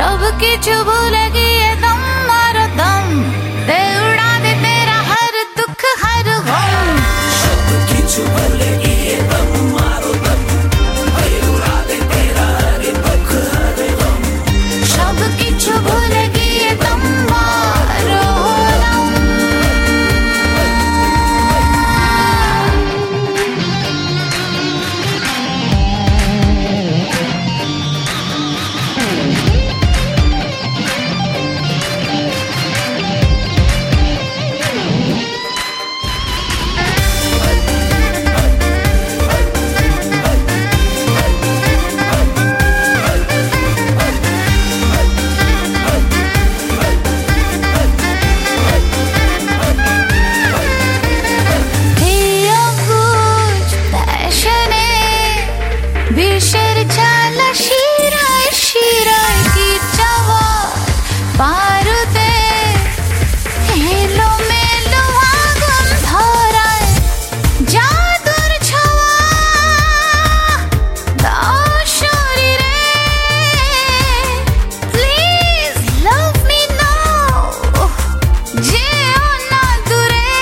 सब किछु भूल गए दम मारो दम दे उड़ा दे तेरा हर दुख हर गम सब किछु भूल गए दम मारो दम दे उड़ा दे तेरा हर दुख हर गम सब किछु भूल गए दम मारो दम বিষের জ্বালা শিরায় শিরায় কি চাওয়া পারুতে এলো মেলো আগুন ধরায় জাদুর ছোঁয়া দাও শরীরে প্লিজ লাভ মি নাও যেও না দূরে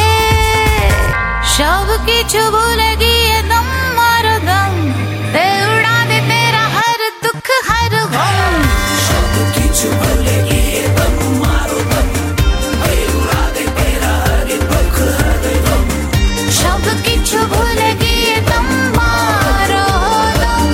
সব কিছু ভুলে গিয়ে দম মারো দম दे उड़ा दे तेरा हर दुख हर गम सब किछु भूल गए दम मारो दम दे उड़ा दे तेरा हर दुख हर गम सब किछु भूल गए दम मारो दम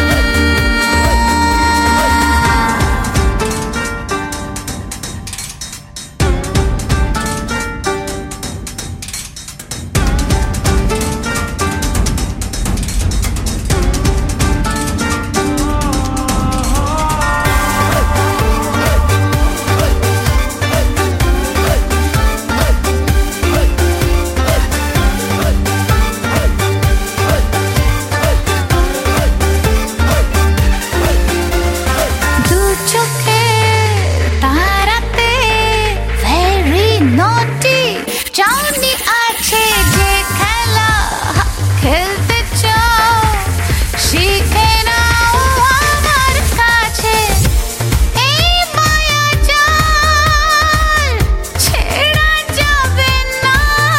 চাউনি আছে যে খেলা খেলতে চাও শিখে নাও আমার কাছে এই মায়া জাল ছেড়া যাবে না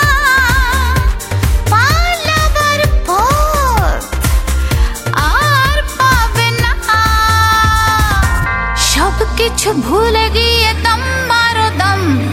পালাবার পথ আর পাবে না সব কিছু ভুলে গিয়ে দম মারো দম